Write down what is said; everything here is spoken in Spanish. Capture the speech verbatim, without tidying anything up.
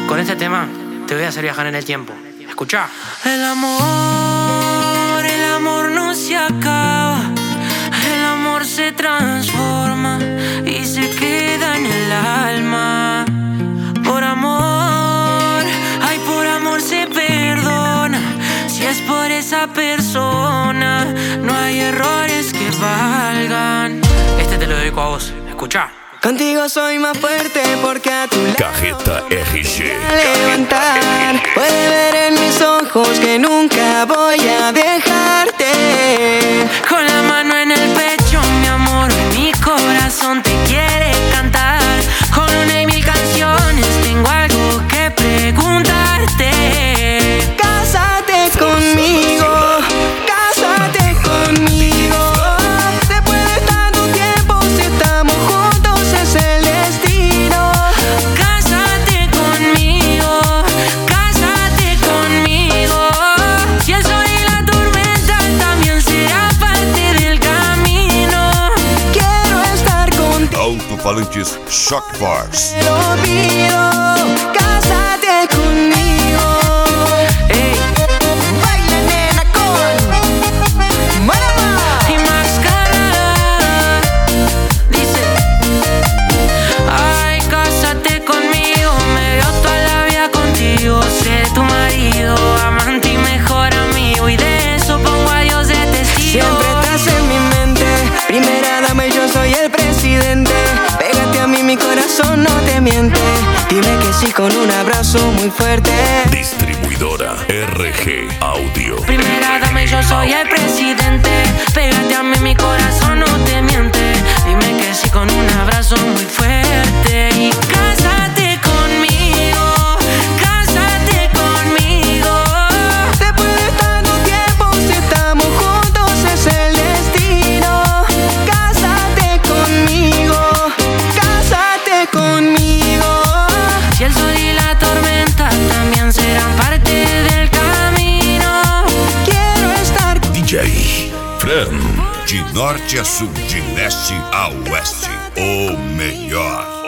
Con este tema te voy a hacer viajar en el tiempo. Escuchá. El amor, el amor no se acaba. El amor se transforma y se queda en el alma. Por amor, ay, por amor se perdona. Si es por esa persona, no hay errores que valgan. Este te lo dedico a vos. Escuchá. Contigo soy más fuerte porque a tu lado Cajeta R G. levantar. Puede ver en mis ojos que nunca voy a dejarte. Con la mano en el pecho, mi amor, mi corazón te quiere cantar. Con una y mil canciones tengo algo que preguntarte. Cásate conmigo, cásate conmigo. Después de tanto tiempo, si estamos juntos es el destino. Cásate conmigo, cásate conmigo. Si el sol y la tormenta también será parte del camino. Quiero estar contigo. Alto-falantes Shock Bars. Te lo pido, cásate conmigo. Ey, baila nena con Marama y Mascara. Dice, ay, cásate conmigo. Me veo toda la vida contigo. Seré tu marido, amante y mejor amigo. Y de eso pongo a Dios de testigo. Siempre estás en mi mente. Primera dama y yo soy el presidente. Pégate a mí, mi corazón no te miente. Dime que sí con un abrazo muy fuerte. Distribuidora R G Audio. Primera dama y yo soy el presidente. Pégate a mí, mi corazón no te miente. Dime que sí con un abrazo muy fuerte. Y cásate conmigo, cásate conmigo. Después de tanto tiempo, si estamos juntos es el destino. Cásate conmigo, cásate conmigo. Si el sol y la tormenta también serán parte del camino. Quiero estar D J Fran. De norte a sul, de leste a oeste, o melhor.